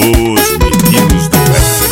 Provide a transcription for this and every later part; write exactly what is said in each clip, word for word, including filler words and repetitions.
Meninos do Rap.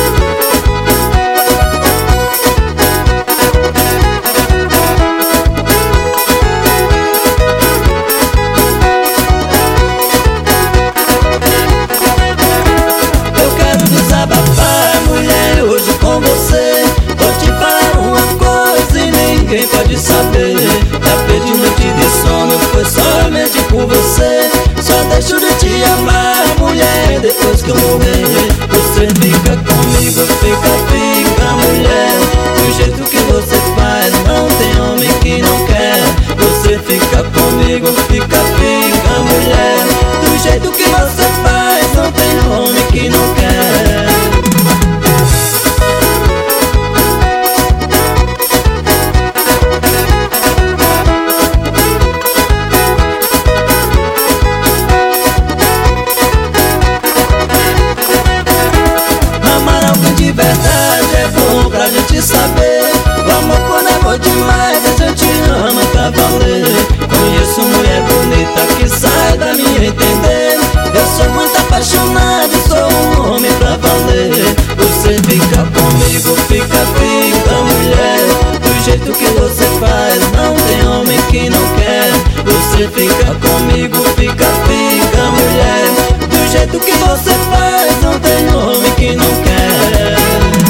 Eu quero desabafar, mulher, hoje com você. Vou te falar uma coisa e ninguém pode saber. Já perdi noite de sono, foi somente por você. Só deixo de te amar, mulher, depois que eu morrer. Você fica comigo, fica, fica, mulher. Do jeito que você faz, não tem homem que não quer. Você fica comigo, fica, fica, mulher. Do jeito que você faz, não tem homem que não quer. De verdade é bom pra gente saber. O amor quando é bom demais, a gente ama pra valer. Conheço mulher bonita que sai da minha entender. Eu sou muito apaixonado, sou um homem pra valer. Você fica comigo, fica, fica, mulher. Do jeito que você faz, não tem homem que não quer. Você fica comigo, fica, fica, mulher. Do jeito que você faz, não tem homem que não quer.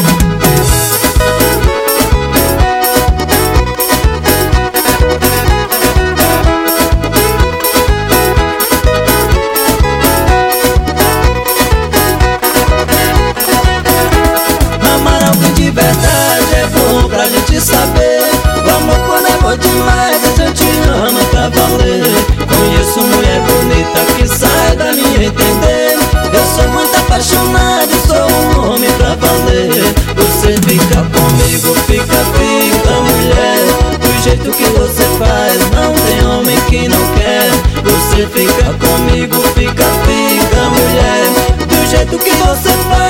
De verdade é bom pra gente saber. O amor quando é bom demais, a gente ama pra valer. Conheço mulher bonita que sai da minha entender. Eu sou muito apaixonado, sou um homem pra valer. Você fica comigo, fica, fica, mulher. Do jeito que você faz, não tem homem que não quer. Você fica comigo, fica, fica, mulher. Do jeito que você faz,